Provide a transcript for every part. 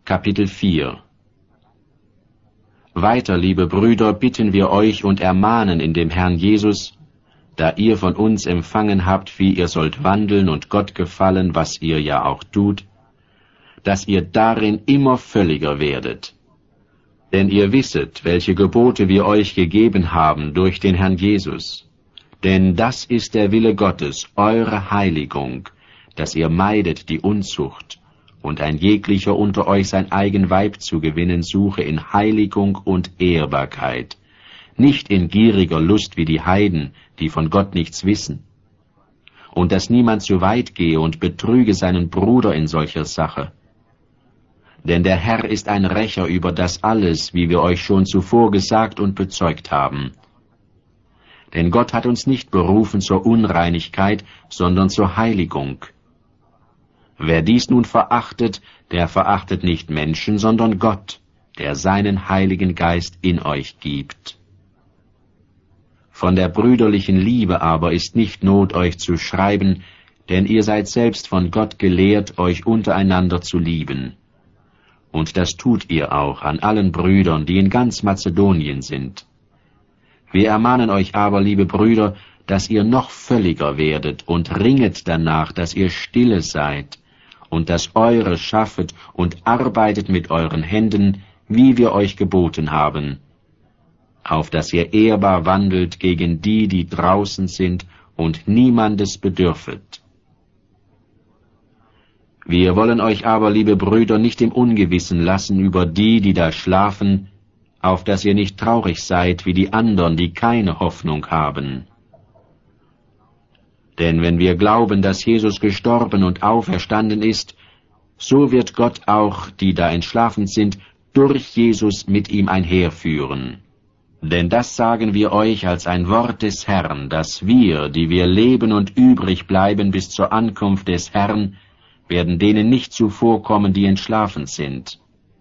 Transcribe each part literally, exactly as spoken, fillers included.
Kapitel vier. Weiter, liebe Brüder, bitten wir euch und ermahnen in dem Herrn Jesus, da ihr von uns empfangen habt, wie ihr sollt wandeln und Gott gefallen, was ihr ja auch tut, dass ihr darin immer völliger werdet. Denn ihr wisset, welche Gebote wir euch gegeben haben durch den Herrn Jesus. Denn das ist der Wille Gottes, eure Heiligung, dass ihr meidet die Unzucht, und ein jeglicher unter euch sein eigen Weib zu gewinnen suche in Heiligung und Ehrbarkeit, nicht in gieriger Lust wie die Heiden, die von Gott nichts wissen. Und dass niemand zu weit gehe und betrüge seinen Bruder in solcher Sache. Denn der Herr ist ein Rächer über das alles, wie wir euch schon zuvor gesagt und bezeugt haben. Denn Gott hat uns nicht berufen zur Unreinigkeit, sondern zur Heiligung. Wer dies nun verachtet, der verachtet nicht Menschen, sondern Gott, der seinen Heiligen Geist in euch gibt. Von der brüderlichen Liebe aber ist nicht Not, euch zu schreiben, denn ihr seid selbst von Gott gelehrt, euch untereinander zu lieben. Und das tut ihr auch an allen Brüdern, die in ganz Mazedonien sind. Wir ermahnen euch aber, liebe Brüder, dass ihr noch völliger werdet und ringet danach, dass ihr stille seid und das Eure schaffet und arbeitet mit euren Händen, wie wir euch geboten haben, auf dass ihr ehrbar wandelt gegen die, die draußen sind und niemandes bedürfet. Wir wollen euch aber, liebe Brüder, nicht im Ungewissen lassen über die, die da schlafen, auf dass ihr nicht traurig seid wie die anderen, die keine Hoffnung haben. Denn wenn wir glauben, dass Jesus gestorben und auferstanden ist, so wird Gott auch, die da entschlafen sind, durch Jesus mit ihm einherführen. Denn das sagen wir euch als ein Wort des Herrn, dass wir, die wir leben und übrig bleiben bis zur Ankunft des Herrn, werden denen nicht zuvorkommen, die entschlafen sind.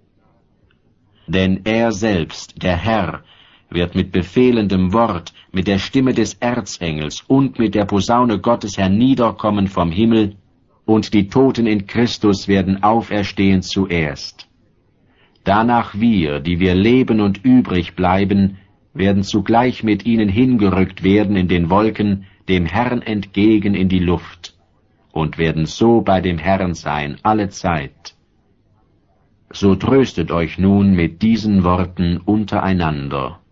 Denn er selbst, der Herr, wird mit befehlendem Wort, mit der Stimme des Erzengels und mit der Posaune Gottes herniederkommen vom Himmel, und die Toten in Christus werden auferstehen zuerst. Danach wir, die wir leben und übrig bleiben, werden zugleich mit ihnen hingerückt werden in den Wolken, dem Herrn entgegen in die Luft, und werden so bei dem Herrn sein alle Zeit. So tröstet euch nun mit diesen Worten untereinander.